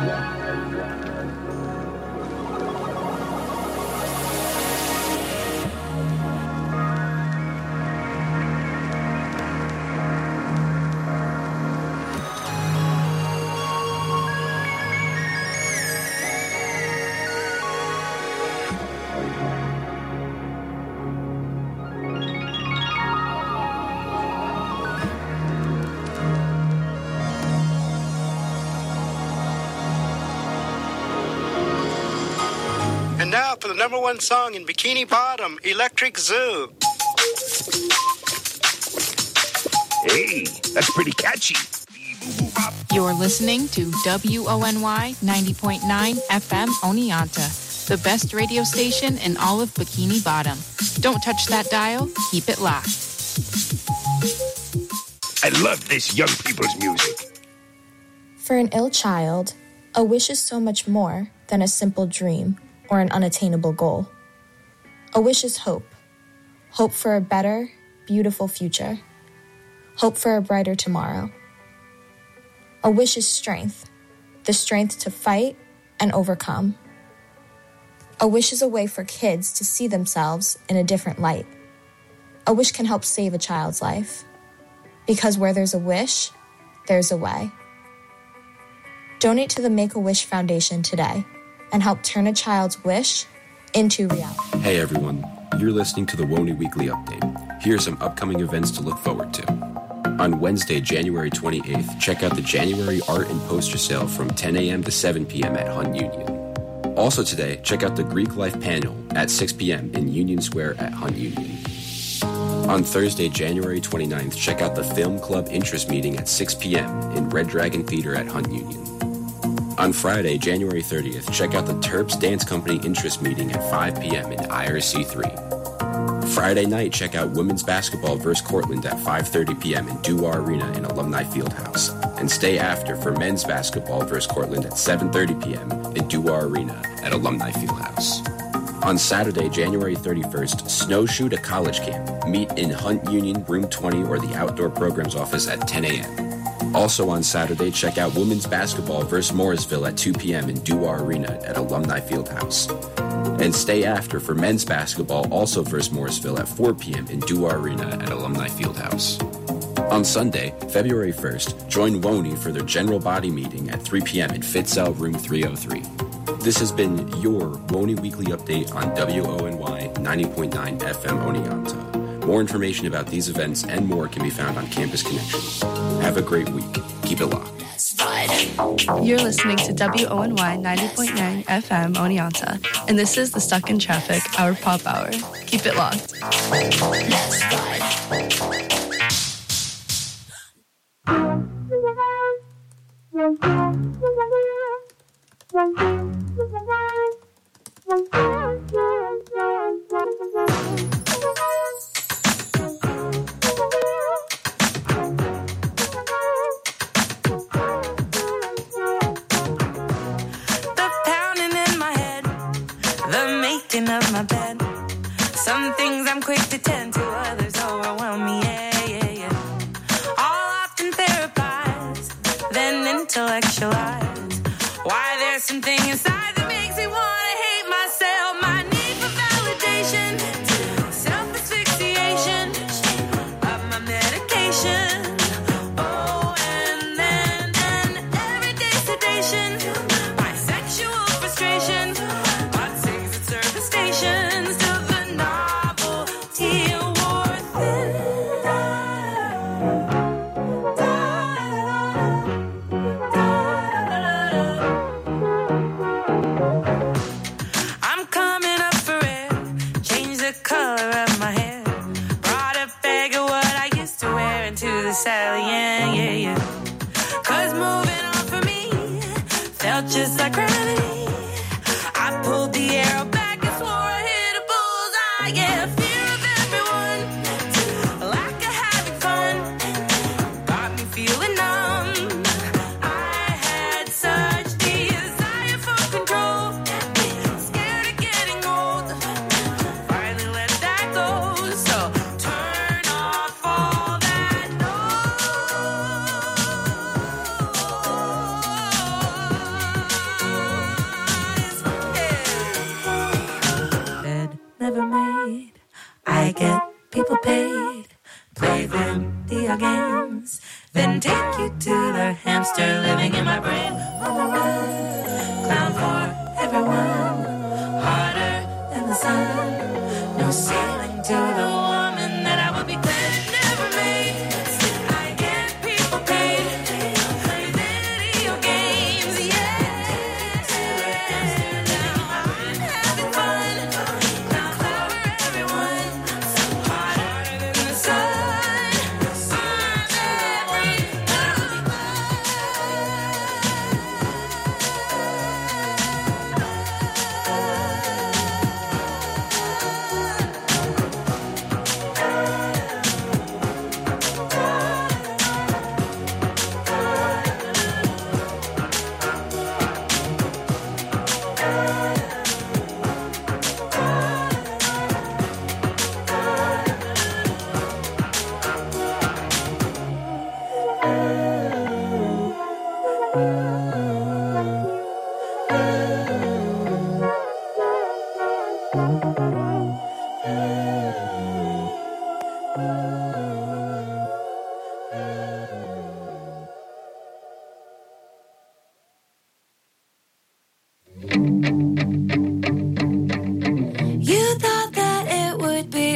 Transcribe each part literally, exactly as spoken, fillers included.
And now for the number one song in Bikini Bottom, Electric Zoo. Hey, that's pretty catchy. You're listening to W O N Y ninety point nine F M Oneonta, the best radio station in all of Bikini Bottom. Don't touch that dial, keep it locked. I love this young people's music. For an ill child, a wish is so much more than a simple dream or an unattainable goal. A wish is hope. Hope for a better, beautiful future. Hope for a brighter tomorrow. A wish is strength, the strength to fight and overcome. A wish is a way for kids to see themselves in a different light. A wish can help save a child's life. Because where there's a wish, there's a way. Donate to the Make-A-Wish Foundation today and help turn a child's wish into reality. Hey everyone, you're listening to the W O N Y Weekly Update. Here are some upcoming events to look forward to. On Wednesday, January twenty-eighth, check out the January art and poster sale from ten a.m. to seven p.m. at Hunt Union. Also today, check out the Greek Life panel at six p.m. in Union Square at Hunt Union. On Thursday, January twenty-ninth, check out the Film Club Interest Meeting at six p.m. in Red Dragon Theater at Hunt Union. On Friday, January thirtieth, check out the Terps Dance Company Interest Meeting at five p.m. in I R C three. Friday night, check out Women's Basketball versus Cortland at five thirty p.m. in Duwa Arena in Alumni Fieldhouse. And stay after for Men's Basketball versus Cortland at seven thirty p.m. in Duwa Arena at Alumni Fieldhouse. On Saturday, January thirty-first, snowshoe to college camp. Meet in Hunt Union, room twenty, or the Outdoor Programs office at ten a.m. Also on Saturday, check out Women's Basketball versus Morrisville at two p.m. in Duwa Arena at Alumni Fieldhouse. And stay after for Men's Basketball, also versus Morrisville at four p.m. in Duwa Arena at Alumni Fieldhouse. On Sunday, February first, join W O N Y for their general body meeting at three p.m. in Fitzell room three oh three. This has been your W O N Y Weekly Update on W O N Y ninety point nine F M Oneonta. More information about these events and more can be found on Campus Connection. Have a great week. Keep it locked. You're listening to W O N Y ninety point nine F M Oneonta, and this is the Stuck in Traffic, our pop hour. Keep it locked. Let's ride. Of my bed. Some things I'm quick to tend to, others overwhelm me, yeah, yeah, yeah. All often therapized, then intellectualized. Why there's something inside that makes me wanna hate myself. My need for validation, self-asphyxiation of my medication. Oh, and then and everyday sedation, my sexual frustration. Stations to the novelty worth it. I'm coming up for it. Change the color of my hair. Brought a bag of what I used to wear into the cell, yeah, yeah, yeah. Cause moving on for me felt just like gravity. I pulled the arrow back. Yeah, fear of everyone, lack of having fun, got me feeling numb. I had such desire for control, scared of getting old, finally let that go. So turn off all that noise. arms, then take you to the hamster living in my brain. On the run, clown for everyone, harder than the sun. No ceiling to the woman that I would be glad never made. I get people paid, play video games, yeah. I'm having fun, clown for everyone, harder than the sun. You thought that it would be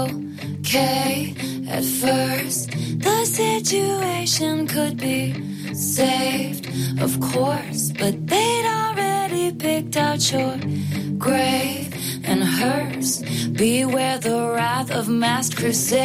okay at first. The situation could be saved, of course, but they'd already picked out your grave and hers. Beware the wrath of masked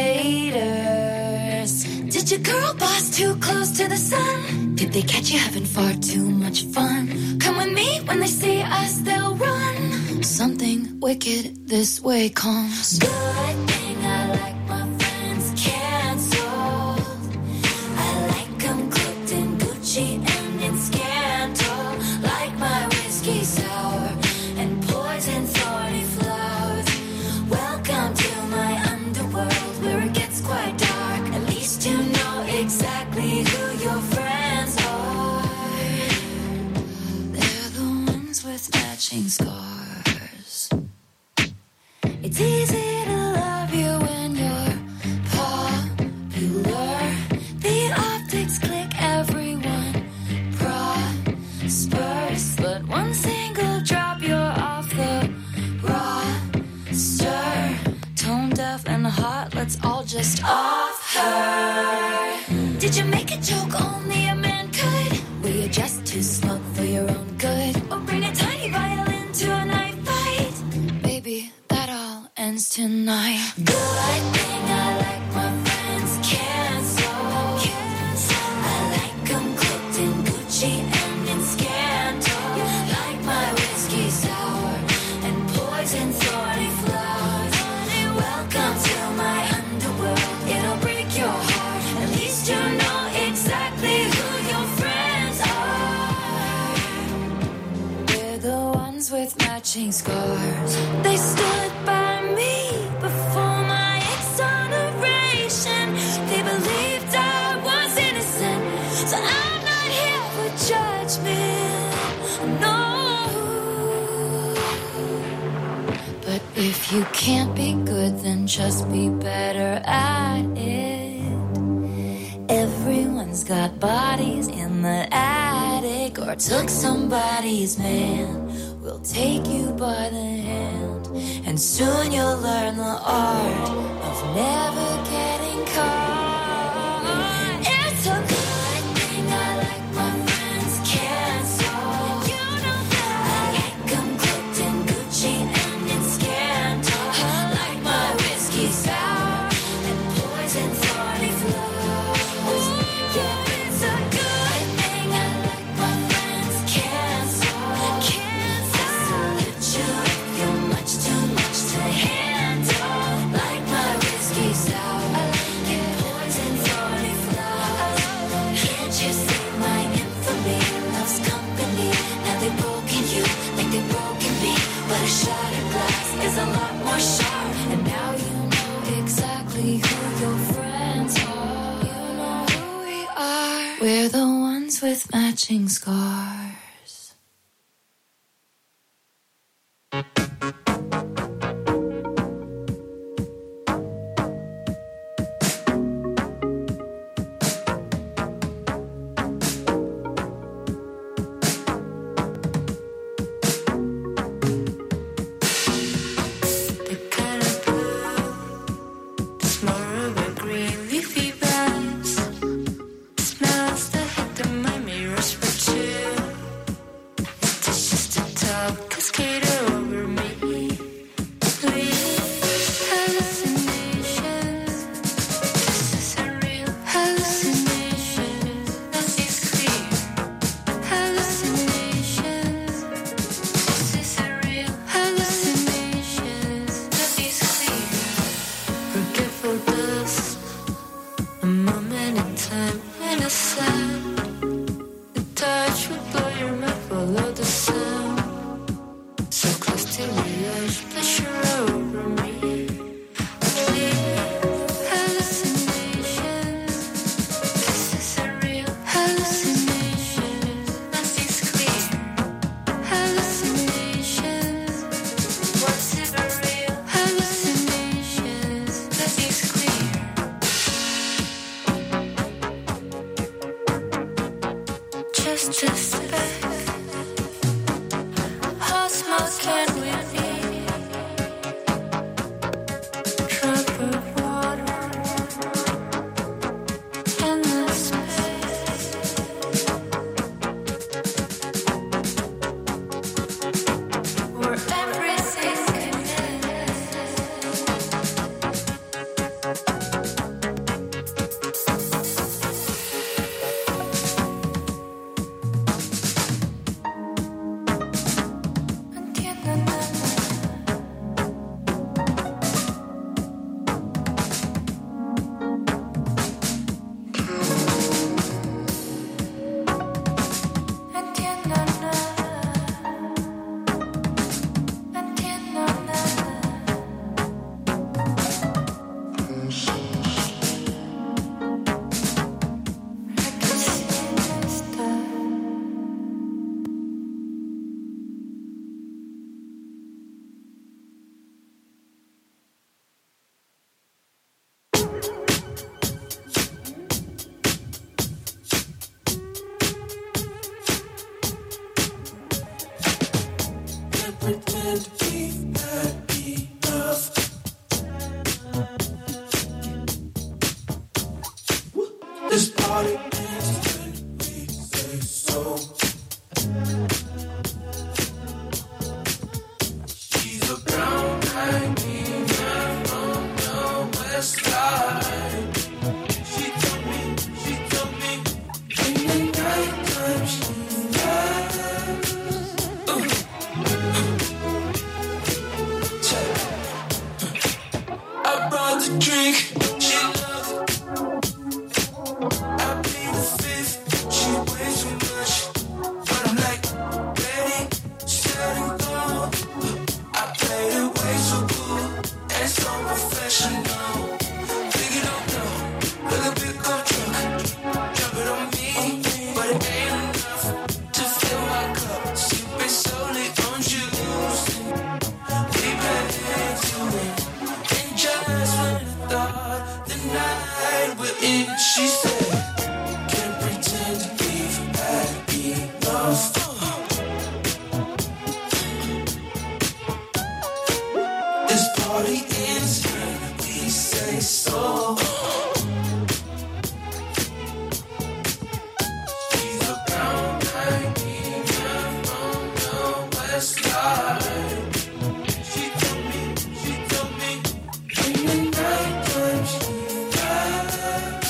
crusaders. Did your girl boss too close to the sun? Did they catch you having far too much fun? Come with me, when they see us, they'll run. Something wicked this way comes. Good thing I like my friends canceled. I like them cooked in Gucci and in Scandal. Like my whiskey sour and poison thorny flowers. Welcome to my underworld where it gets quite dark. At least you know exactly who your friends are. They're the ones with matching scars. It's easy to love you when you're popular. The optics click, everyone prospers. But one single drop, you're off the roster. Tone deaf and hot, let's all just off her. Did you make a joke only a man could? Were you just too smug for your own good? Or bring a tiny violin to a knife fight? Baby, that all ends tonight. Good thing I like my friends canceled. I like them cooked in Gucci and in Scandal. Like my whiskey sour and poison thorny flowers. Welcome to my underworld, it'll break your heart. At least you know exactly who your friends are. We're the ones with matching scars. They stood by me before my exoneration. They believed I was innocent, so I'm not here for judgment, no. But if you can't be good, then just be better at it. Everyone's got bodies in the attic, or took somebody's man. We'll take you by the hand, and soon you'll learn the art of never getting caught. It's a good thing I like my friends canceled. You know that I like them cooked in Gucci and in Scandal. Like my whiskey sour and poison thorny flowers. Yeah, it's a good thing I like my friends canceled. Canceled. You if you're much too much to handle. Like my whiskey sour and poison thorny flowers. Can't you see my infamy loves company? Now they've broken you like they've broken me. But a shattered glass is a lot more sharp. And now you know exactly who your friends are. You know who we are. We're the ones with matching scars. time innocent. The touch would blow your mind, follow the sound. So close to the edge, pleasure over me. Hallucinations. This is a real hallucination. Nothing's clear. Hallucinations. Was it a real hallucinations? Nothing's clear. Just a speck. How small can we be? Drop of water in the space. Where everything connects. This party ends when we say so. She's a brown eyed female from the west side. She told me, she told me, in the nighttime she lies. Ooh. Check. I brought the drink. She loves it. I plead the fifth. She weighs too much, but I'm like ready, set and go. I played it way so cool and so professional. Think you don't know, look a big old drunk, drop it on me, but it ain't enough to fill my cup. Sipping solely on juice, we paid to it, and just when I thought the night would end, she said, can't pretend we've had enough. This party ends when we say so. She's a brown eyed female from the west side. She told me, she told me, in the nighttime she lies.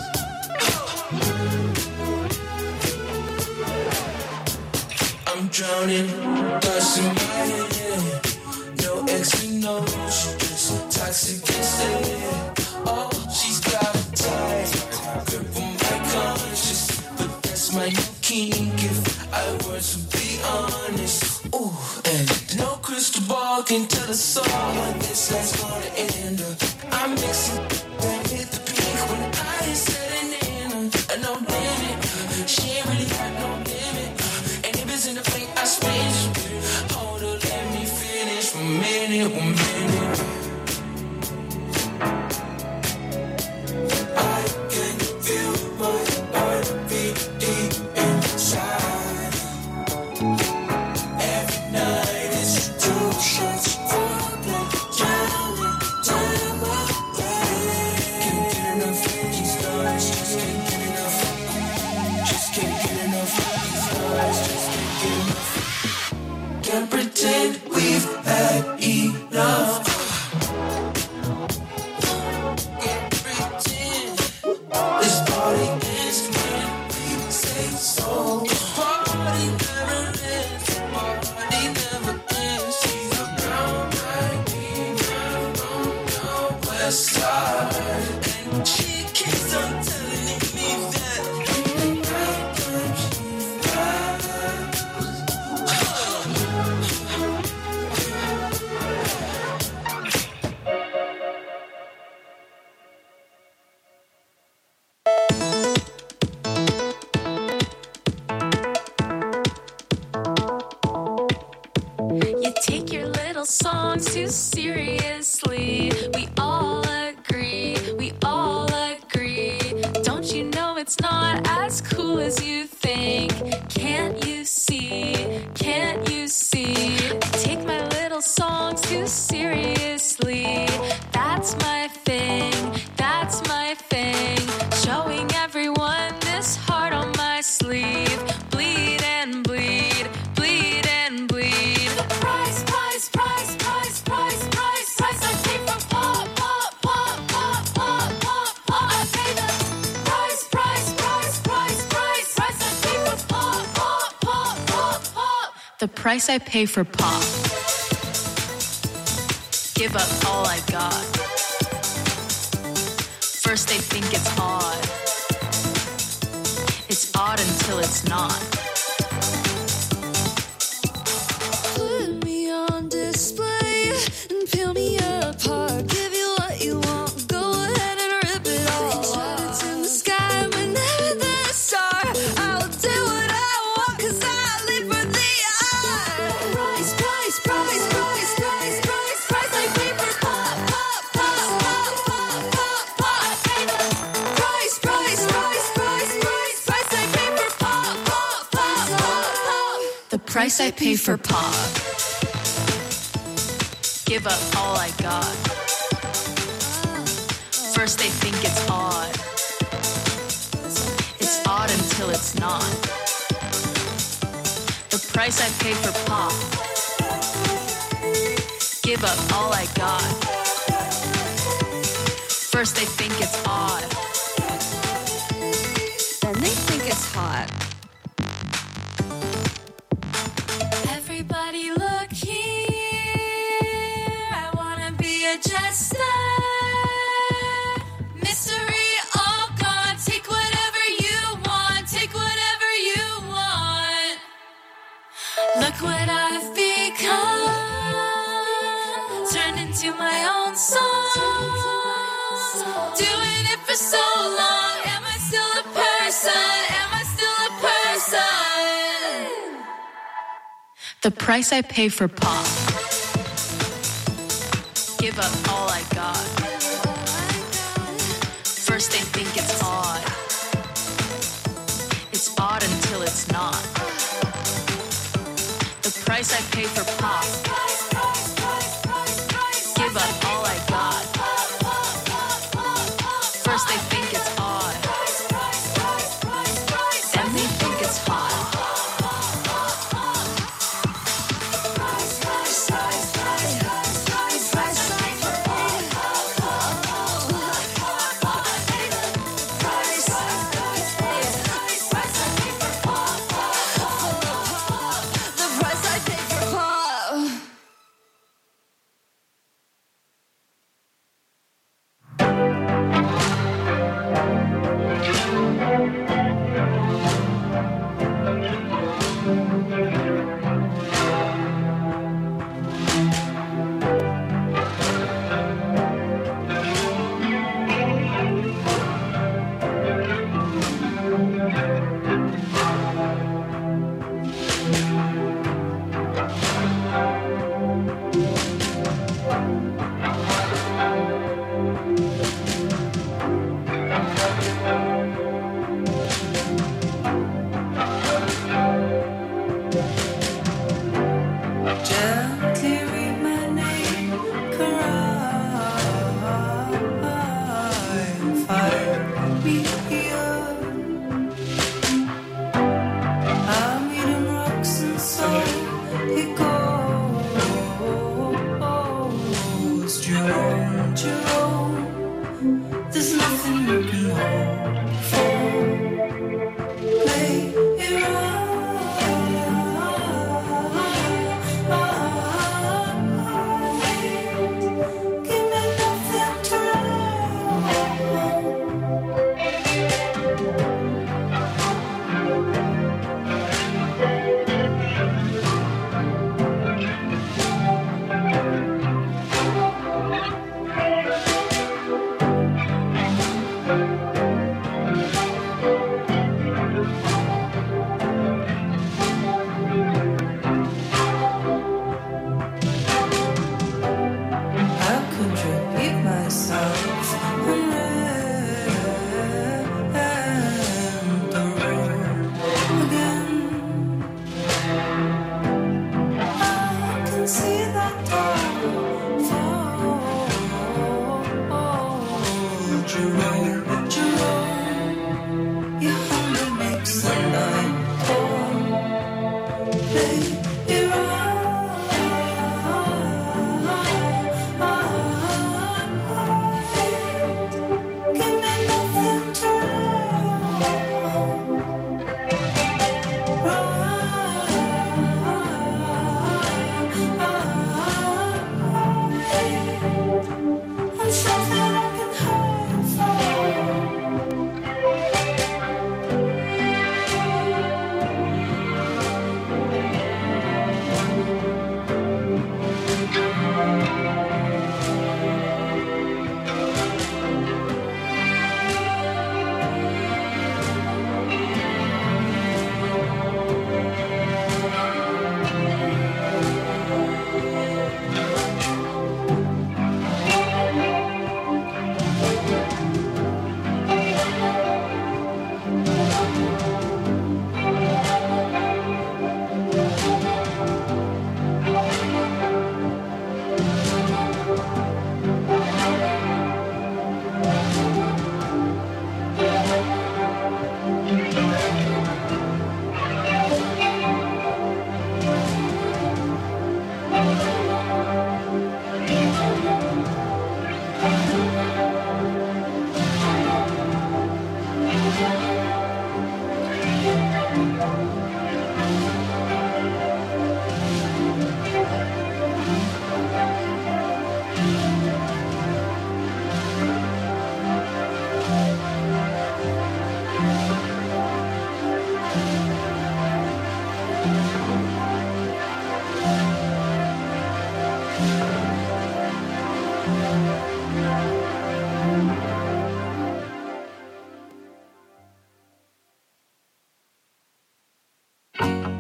I'm drowning, thoughts in my head. No X and no, she just toxic instead. Oh, she's got a tight grip on my conscience, but that's my new kink if I were to be honest. Ooh, and no crystal ball can tell us all when this night's gonna end. I'm mixing and hit the peak when I ain't setting in. Uh, no limit, she ain't really got no limit. And if it's in the blink, I spend. Hold her, let me finish. One minute, one minute. I can feel my heart beating inside. Every night is two shots for the jolly time away. Can't get enough of these stars, just can't get enough. Just can't get enough of these stars, just can't get enough. Can't pretend we've had enough. it's not as cool as you think. Can't you see? Can't you see? I take my little songs too seriously. That's my thing. That's my thing. Showing everyone this heart on my sleeve. Bleed and bleed. Bleed and bleed. The price, price, price, price, price, price, price I pay for pop, pop, pop, pop, pop, pop, pop. I pay the price, price, price, price, price, price I pay for pop, pop, pop, pop, pop. The price I pay for pop. Give up all I got. First they think it's odd. It's odd until it's not. Put me on display and peel me apart. Give you what you want. Go ahead and rip it all. Shut it to the sky whenever the star. I'll do what I want 'cause I live for the art. Price, price, price, price, price, price, price I pay for pop, pop, pop, pop, pop, pop, pop. I pay the price, price, price, price, price, price I pay for pop, pop, pop, pop, pop. The price I pay for pop. Give up all I got. First they think it's odd. It's odd until it's not. The price I pay for pop. Give up all I got. First they think it's odd. Then they think it's hot. Everybody look here. I wanna be a jester. Mystery all gone. Take whatever you want. Take whatever you want. Look what I've become. Turned into my own song. Doing it for so long. Am I still a person? Am I still a person? The price I pay for pop. Give up all I got. First they think it's odd. It's odd until it's not. The price I pay for pop. Give up all I got. First they think it's odd. Then they think it's hot. The price I pay for pop.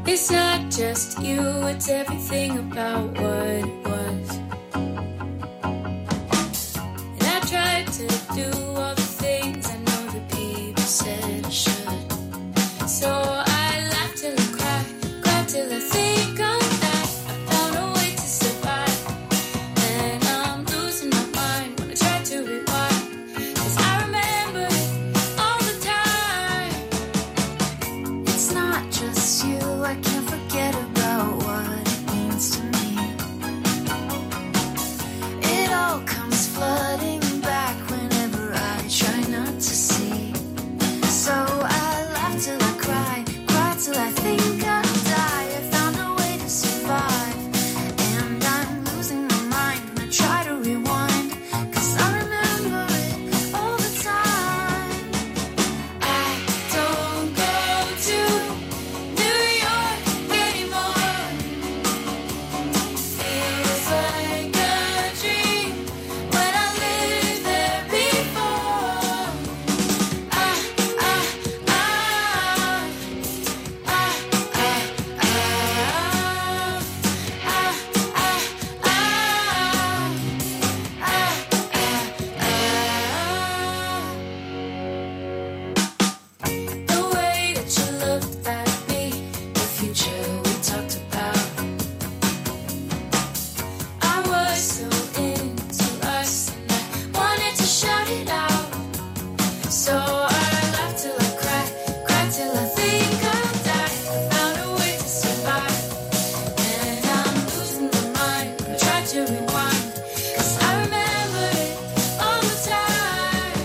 It's not just you, it's everything about what it was. And I tried to do all the things I know that people said I should. So I laughed till I cried, cried till I think I'm back. I found a way to survive, and I'm losing my mind when I try to rewind. 'Cause I remember it all the time. It's not just you, I can't forget about what it means to me. It all comes flooding back whenever I try not to see. So I laugh till I cry, cry till I think I'll die. I found a way to survive, and I'm losing my mind when I try to rewind. 'Cause I remember it all the time. I don't go to New York anymore. Feels like a dream when I lived there before. Ah, ah, ah, ah, ah, ah, ah, ah, The way that you looked at me, the future we talked about. I was so into us and I wanted to shout it out. So I laughed till I cried, cried till I think I'll die. I found a way to survive, and I'm losing my mind when I try to rewind. 'Cause I remember it all the time.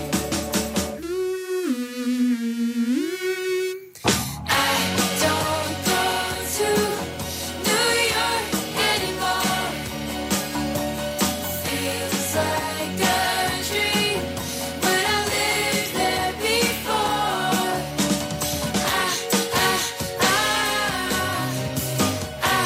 I don't go to New York anymore. Feels like a dream when I lived there before. Ah, ah, ah, ah, ah, ah,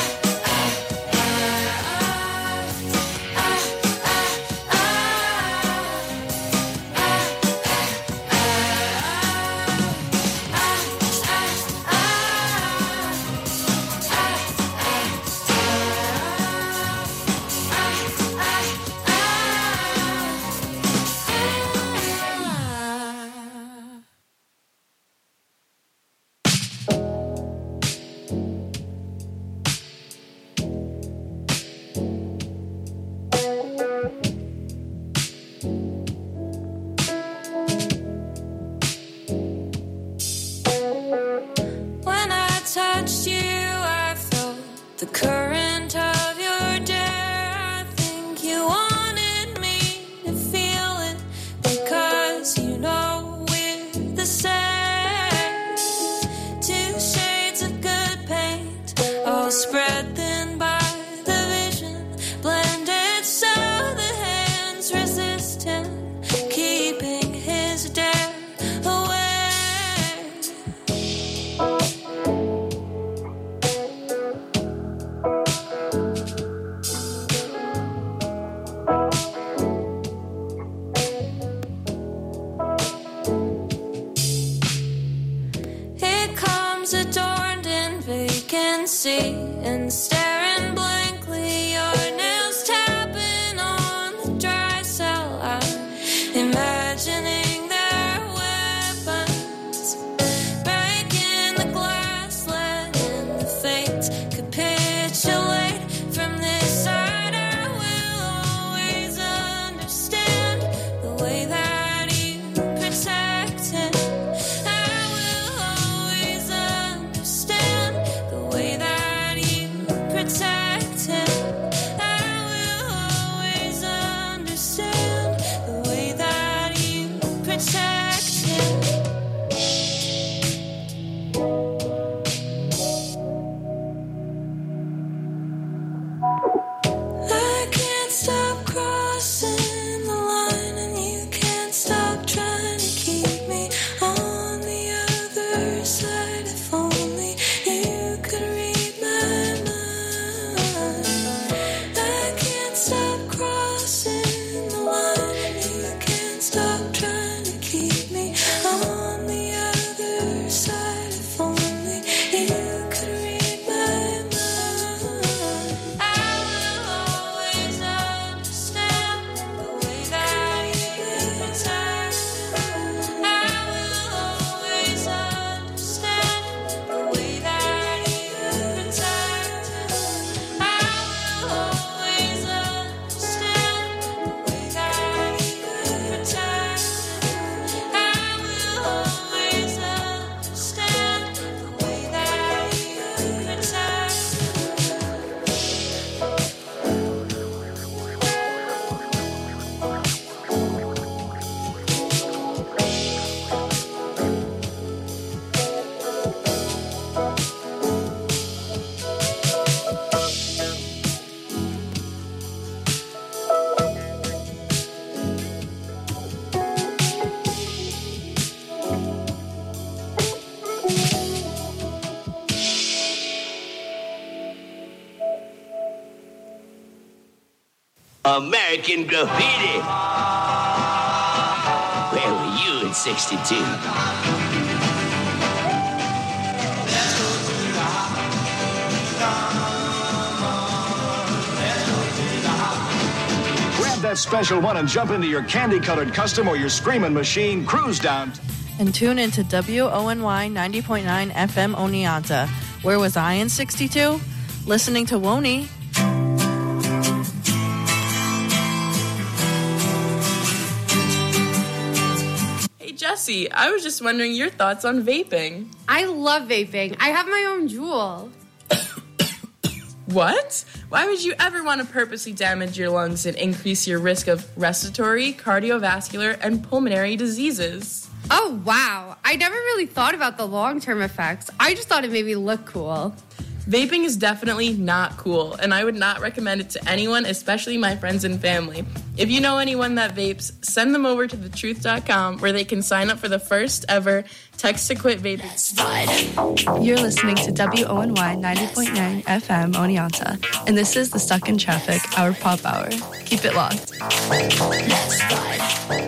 When I touched you, I felt the current of your dare. I think you wanted me to feel it because you know we're the same. Two shades of good paint, all spread thin by the vision, blended so the hands resist him, keeping his dare away. It comes adorned in vacancy and staring blankly, your nails tapping on the dry cell. I'm imagining their weapons, breaking the glass, letting the fates capitulate. From this side, I will always understand the way that you protect him. I will always understand the way that you protect American Graffiti. Where were you in sixty-two? That special one and jump into your candy-colored custom or your screaming machine. Cruise down. And tune into W O N Y ninety point nine F M Oneonta. Where was I in sixty-two? Listening to Woney. Hey, Jesse, I was just wondering your thoughts on vaping. I love vaping. I have my own Juul. What? Why would you ever want to purposely damage your lungs and increase your risk of respiratory, cardiovascular, and pulmonary diseases? Oh, wow. I never really thought about the long-term effects. I just thought it made me look cool. Vaping is definitely not cool, and I would not recommend it to anyone, especially my friends and family. If you know anyone that vapes, send them over to the truth dot com where they can sign up for the first ever Text to Quit Vaping. You're listening to W O N Y ninety point nine F M Oneonta, and this is the Stuck in Traffic, our pop hour. Keep it locked. Let's ride.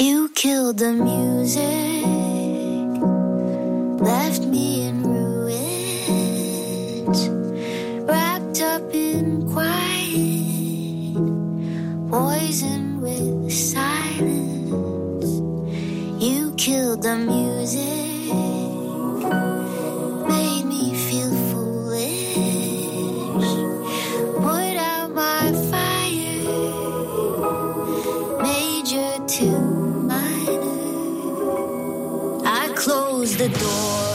You killed the music, left me in ruins, wrapped up in quiet, poisoned with silence. You killed the music, made me feel foolish, put out my fire, major to closed the door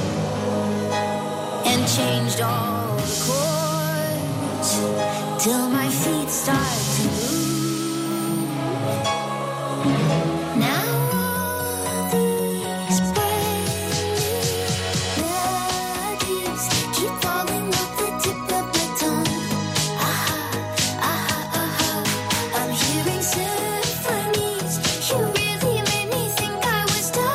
and changed all the chords till my feet start to move. Now all these brand new melodies keep falling off the tip of my tongue. Aha, aha, aha, I'm hearing symphonies. You really made me think I was done.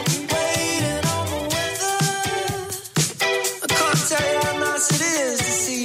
It is to see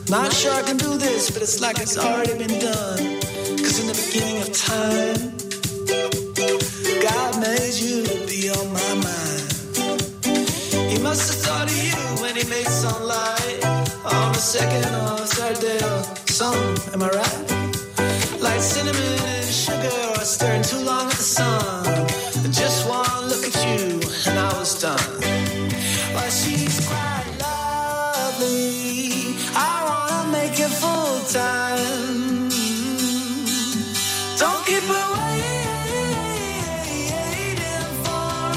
Not sure I can do this, but it's like it's already been done. Cause in the beginning of time, God made you to be on my mind. He must have thought of you when he made sunlight on the second or third day or something, am I right? Like cinnamon and sugar or stirring too long in the sun. Just one look at you and I was done. Well, she's quite lovely. I wanna make it full time. Don't keep her waiting for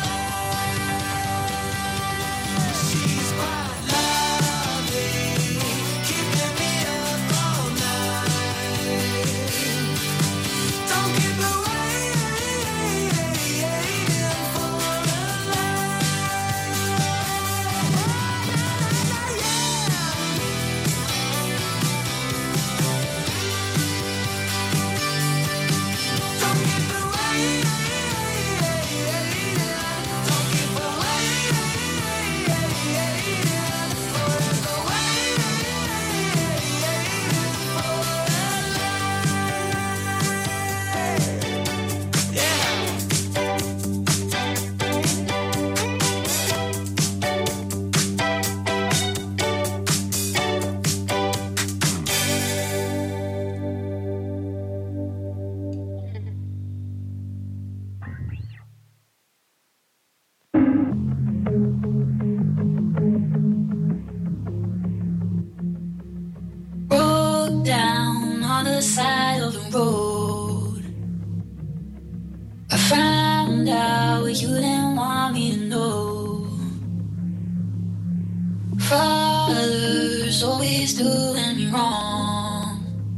her. She's quite lovely, keeping me up all night. Don't keep her waiting for Broke down on the side of the road. I found out what you didn't want me to know. Father's always doing me wrong.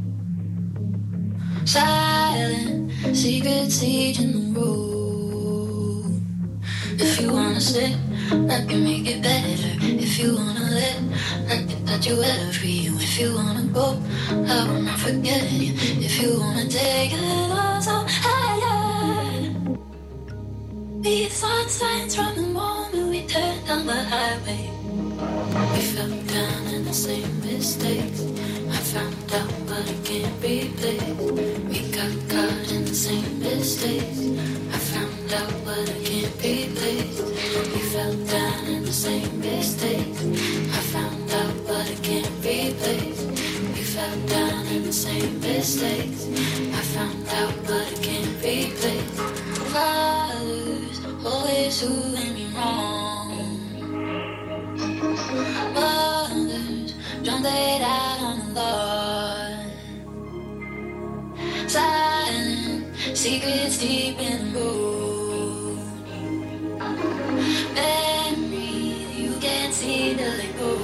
Silent secrets leading the road. If you wanna stay, I can make it better. If you wanna let, I can touch you whatever you. If you wanna go, I will not forget you. If you wanna take it all so higher. We saw signs from the moment we turned down the highway. We fell down in the same mistakes. I found out but I can't replace. We got caught in the same mistakes. I found out but I can't replace. We fell down in the same mistakes. I found out but I can't replace. We fell down in the same mistakes. I found out but I can't replace. Fathers always doing me wrong. Mothers drowned it out on the lawn. Silent secrets deep in the road. Memories you can't see till they go.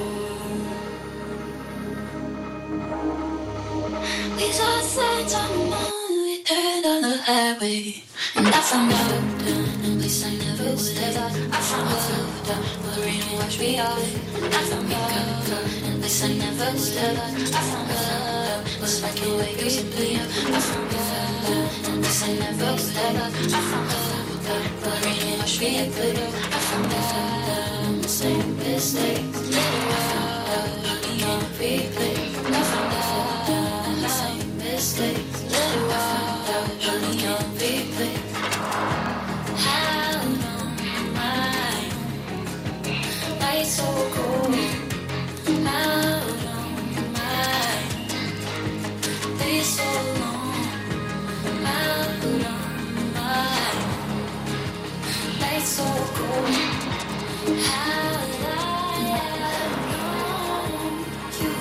We saw signs on the moon, we turned on the highway. And I found out down in a place I never would have. I found out down where the rain washed me off. And I found out in a place I never would have. I found out was like the way you simply up. I found out in a place I never would have. I found out where the rain washed me off. I found out the same mistakes. I found out you can't replay. I found out the same mistakes. I found out you can't replay. How long am I? Nights so cold. How long am I? Days so long. How long am I? Nights so cold. How did I know you?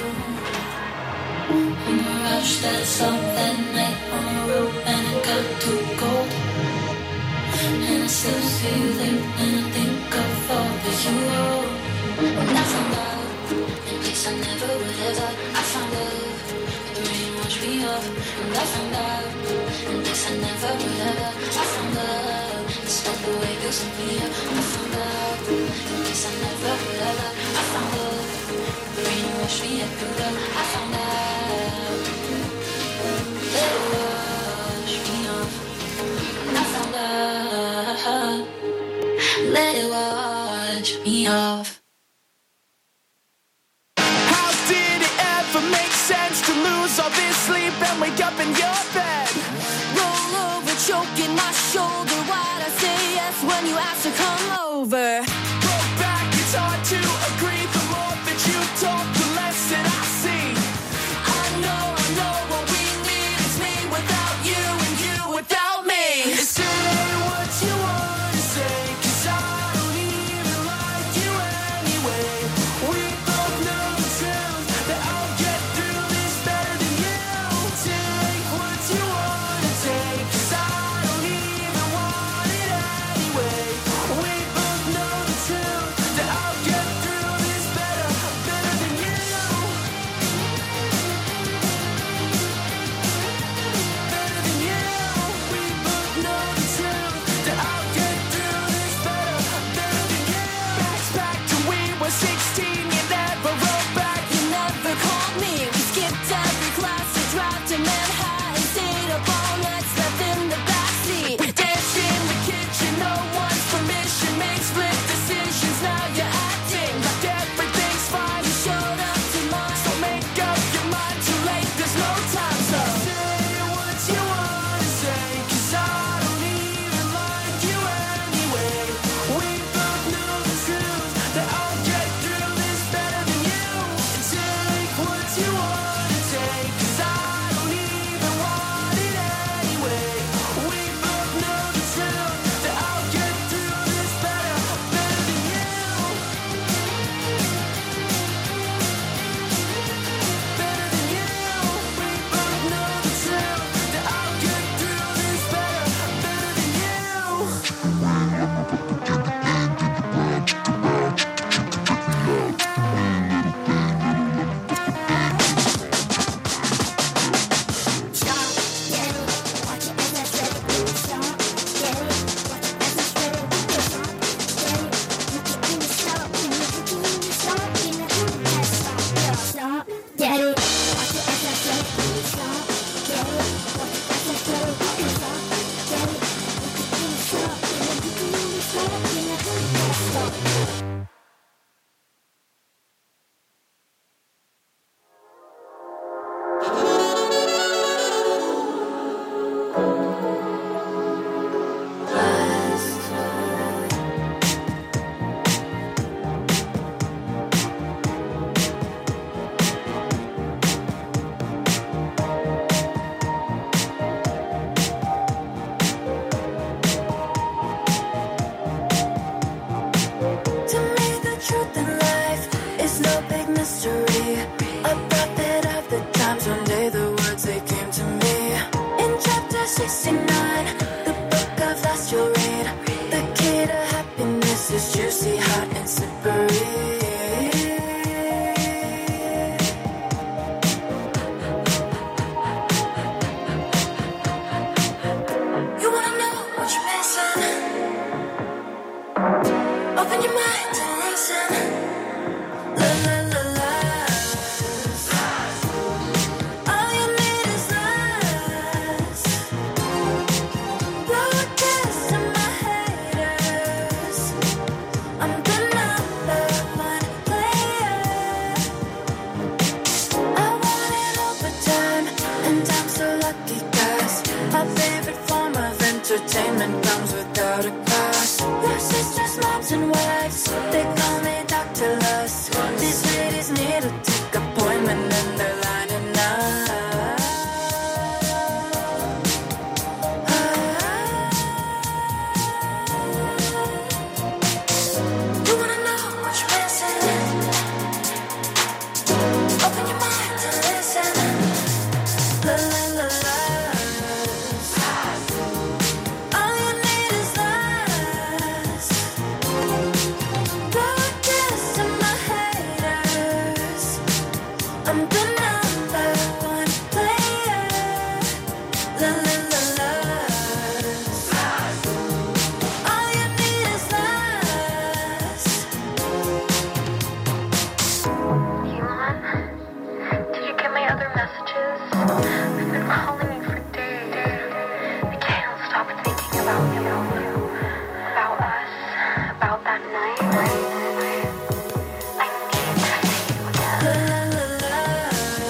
In a rush, that something night on the road, and it got too cold. And I still see you there, and I think of all that you owe. And I found out, in case I never would have thought. I found out, the rain washed me off. And I found out, in case I never would have thought. I found out, it's not the way you set me up. I found out, in case I never would have thought. I found out, the rain washed me up. I found out, let it wash me off. I found out, let it wash me off. How did it would make sense to lose all this sleep and wake up in your bed. Roll over, choking my shoulder. Why'd I say yes when you asked to come over? Go back, it's hard to agree. The more that you talk, the less that I see. I know, I know what we need is me without you and you without me. Say what you want to say, 'cause I don't even like you anyway. We both know the truth, that I'll get through this better than you. Take what you want to take, 'cause I don't even want it anyway. We both know the truth, that I'll get through this better, better than you. Better than you. We both know the truth, that I'll get through this better, better than you. Back, back to we were sixteen, you never wrote back. You never called me. We skipped every class and drive to Manhattan. Stayed up all night, slept in the backseat. Danced in the kitchen, no one's permission. Made split decisions, now you're acting like everything's fine. You showed up to mine. So make up your mind, too late, there's no time. So say what you want to say, 'cause I don't even like you anyway. We both know the truth, that I'll get through this better than you. Take what you want to take, 'cause I don't even want it anyway. We both know the truth, that I'll get through this better, better than you. Better than you. We both know the truth, that I'll get through this better, better than you. Get it. To me, the truth in life is no big mystery. A prophet of the times, one day the words they came to me. In chapter sixty-nine, the book of lust you'll read. The key to happiness is juicy, hot, and slippery. You wanna know what you're missing? Open your mind and listen. La la la la. All you need is lust. Blow a kiss to my haters. I'm the number one player. I want it overtime, and I'm so lucky, 'cause my favorite form of entertainment comes without a cost. Your sisters, moms, and wives, they call me Doctor Lust. These ladies need to take appointment and they're lining up. You wanna know what you're missing? Open your mind and listen. La la la la. All you need is lust. Blow a kiss to my haters. I'm the number one player. La la la la. All you need is lust. Elon, did you get my other messages? I've been calling you for days. I can't stop thinking about you, about us, about that night. I need to see you again. La la la la.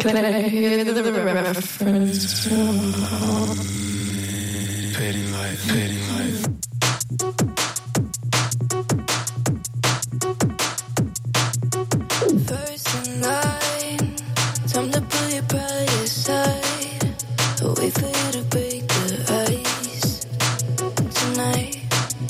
play the reference. Fading light, fading light. First in line, time to pull your pride aside. Wait for you to break the ice tonight.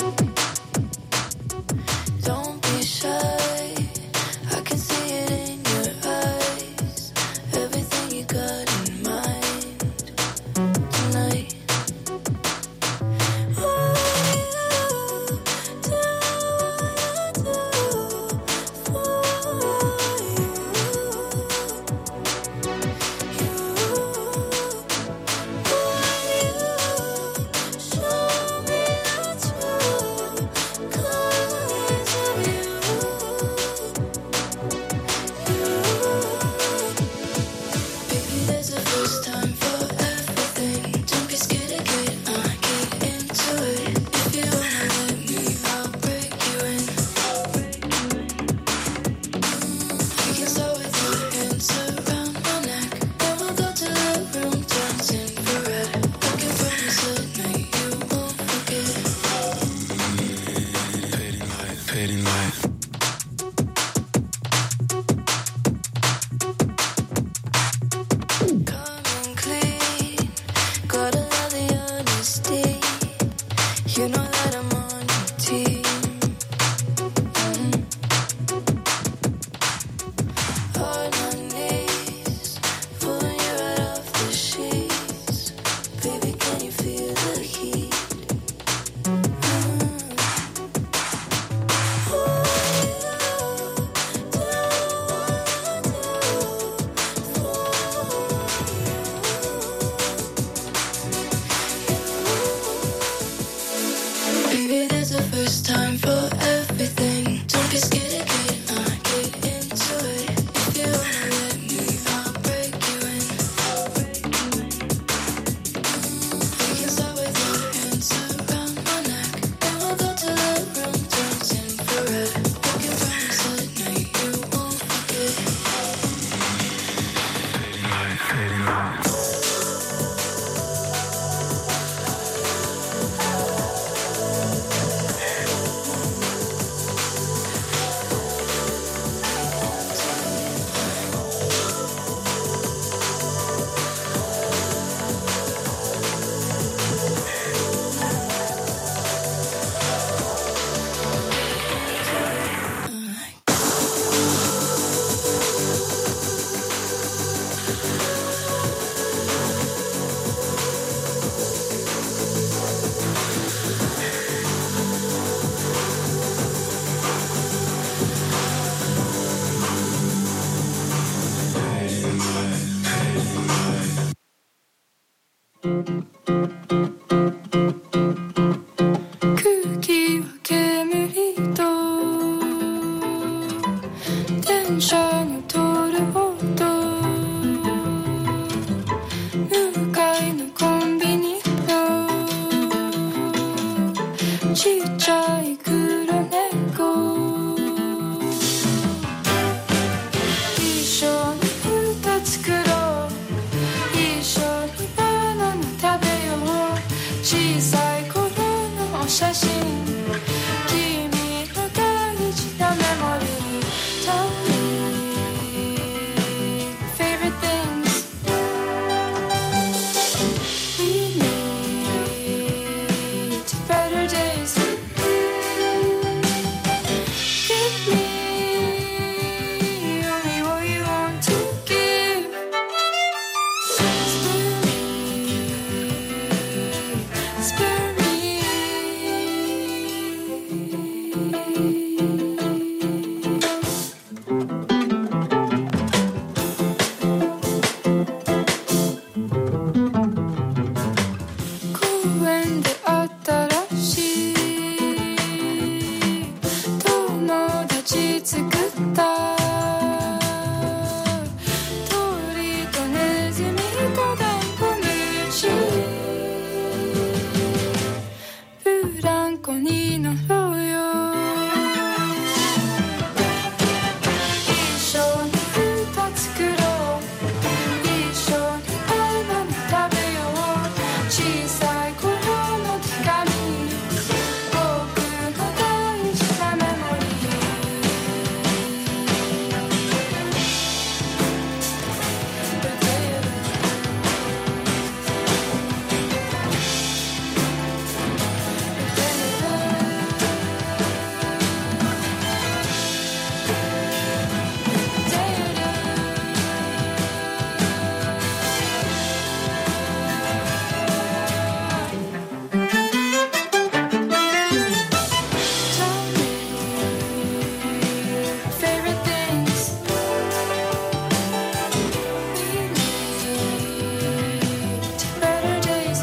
Don't be shy, I can see it in your eyes. Everything you got in mind tonight. 小さい頃の手紙僕の大事なメモリfavorite things to better days.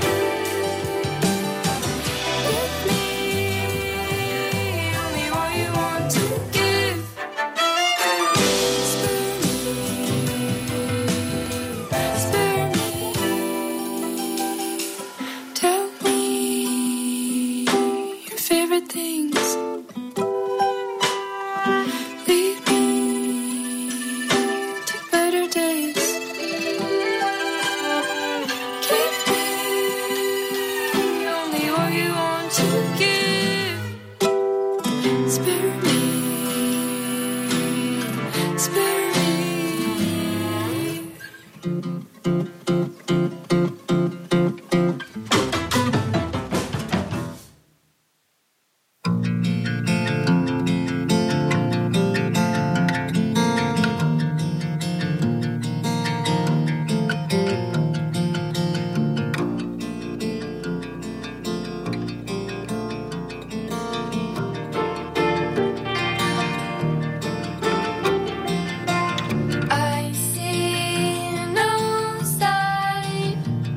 Give me only what you want to give. Spare me, spare me. Tell me your favorite things. Lead me to better days. Give me only what you want to give. Spare me, spare me. I see no sign,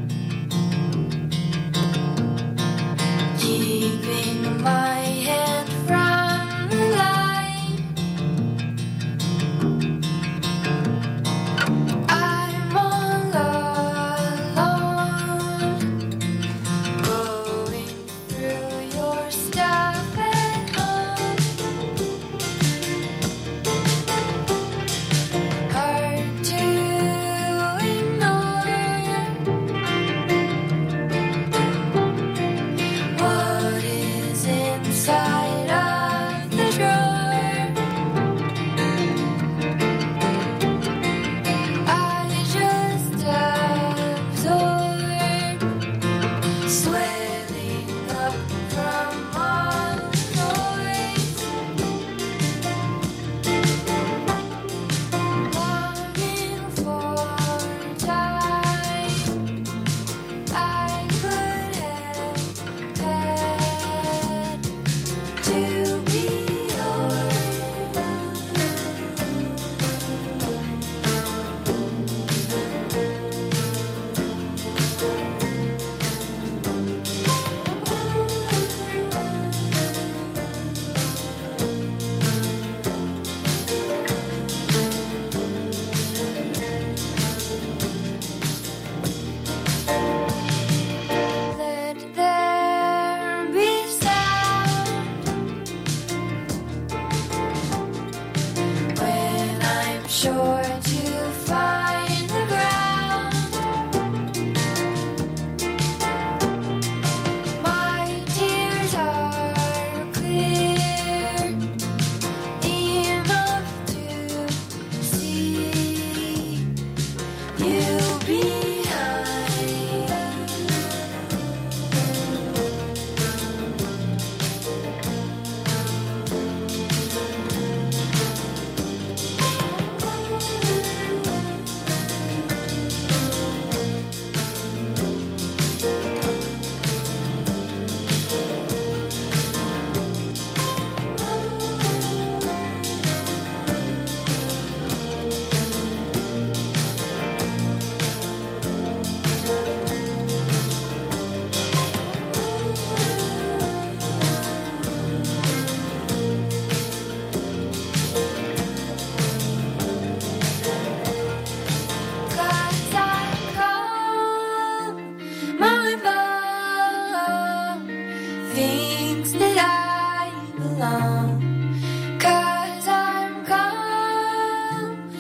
keeping my hand from the light. I'm all alone, going through your stuff at home. Hard to ignore what is inside of the drawer. I just absorb, swelling up from all the noise. Longing for time I could have had to be Let there be sound when I'm sure to find the ground. My tears are clear enough to see you behind.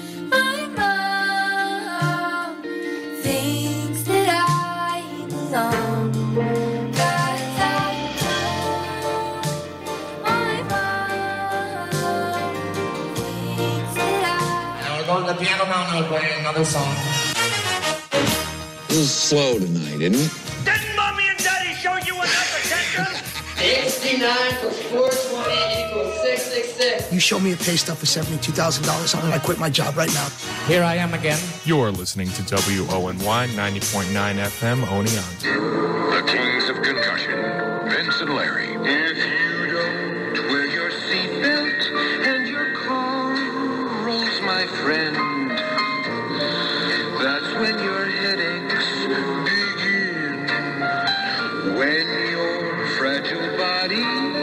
belong. like playing another song. This is slow tonight, isn't it? Didn't mommy and daddy show you enough attention? sixty-nine plus four twenty equals six six six. You show me a pay stub for seventy-two thousand dollars, and I quit my job right now. Here I am again. You're listening to W O N Y ninety point nine F M Oneonta. The Kings of Concussion, Vince and Larry. If you don't wear your seatbelt and your car rolls, my friend, that's when your headaches begin. When your fragile body